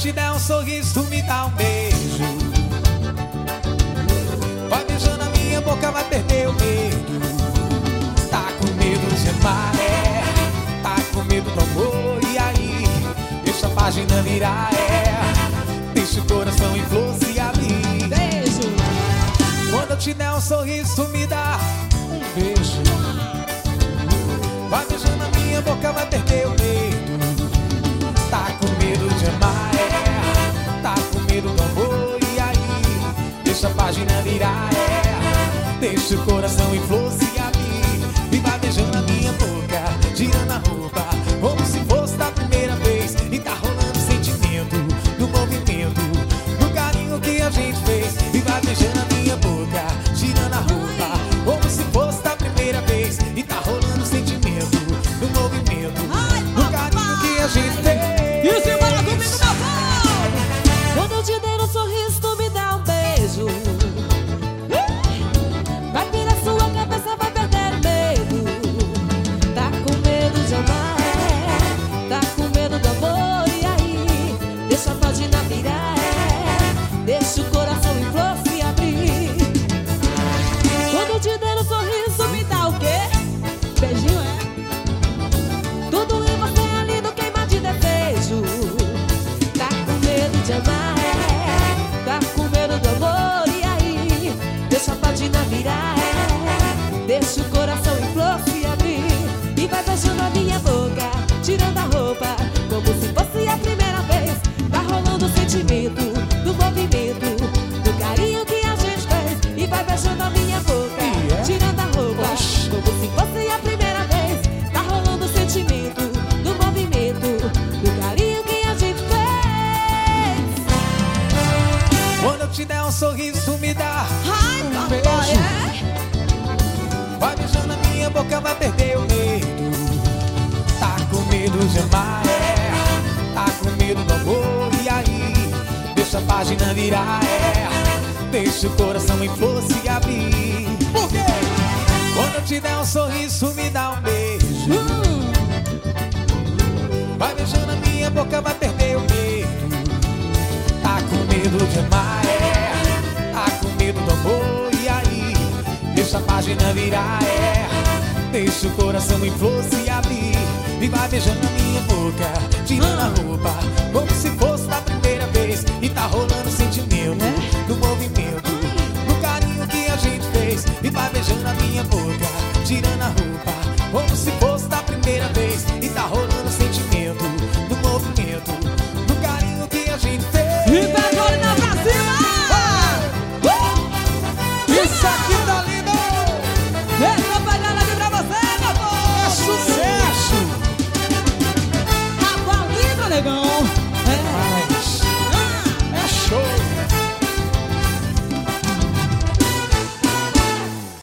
te der um sorriso, tu me dá um beijo. Vai beijando a minha boca, vai perder o medo. Tá com medo de amar, tá com medo do amor. E aí, deixa a página virar, deixa o coração em flor se abrir. Beijo. Quando eu te der um sorriso, tu me dá um beijo. Vai beijando a minha boca, vai perder o medo. Tá com medo de amar, tá com medo do amor. E aí, deixa a página virar, deixa o coração em flor se abrir. E vai beijando a minha boca, tirando a roupa, como se fosse da primeira vez. E tá rolando sentimento, no movimento, no carinho que a gente fez. E vai beijando a minha boca, tirando a roupa, como se fosse da primeira vez. E tá rolando sentimento, no movimento, no carinho que a gente fez. E o seu bora comigo, meu povo! Quando eu te der um sorriso, tu me dá um beijo. Vai virar sua cabeça, vai perder o medo. Tá com medo de amar, tá com medo do amor. E aí, deixa a página virar, deixa o coração em flor se abrir. Quando eu te der um sorriso, me dá o quê? Beijinho, Tudo em você é lindo, queima de desejo. Tá com medo de amar, tá com medo do amor. E aí, deixa a página virar, deixa o coração em flor se abrir. E vai beijando a minha boca, tirando a roupa, como se fosse a primeira vez. Tá rolando o sentimento, do movimento, do carinho que a gente fez. E vai beijando a minha boca, tirando a roupa, como se fosse a primeira vez. Tá rolando o sentimento, do movimento, do carinho que a gente fez. Quando eu te der um sorriso, tu me dá um papai, beijo. Vai beijando a minha boca, vai perder o medo. Tá com medo de amar, tá com medo do amor. E aí, deixa a página virar, deixa o coração em flor se abrir. Por quê? Quando eu te der um sorriso, me dá um beijo. Vai beijando a minha boca, vai perder o medo. Tá com medo de amar, tá com medo do amor. E aí, deixa a página virar, deixa o coração em flor se abrir. E vai beijando a minha boca, tirando a roupa, como se fosse da primeira vez. E tá rolando sentimento, no movimento, no carinho que a gente fez. E vai beijando a minha boca, tirando a roupa, como se fosse da primeira vez.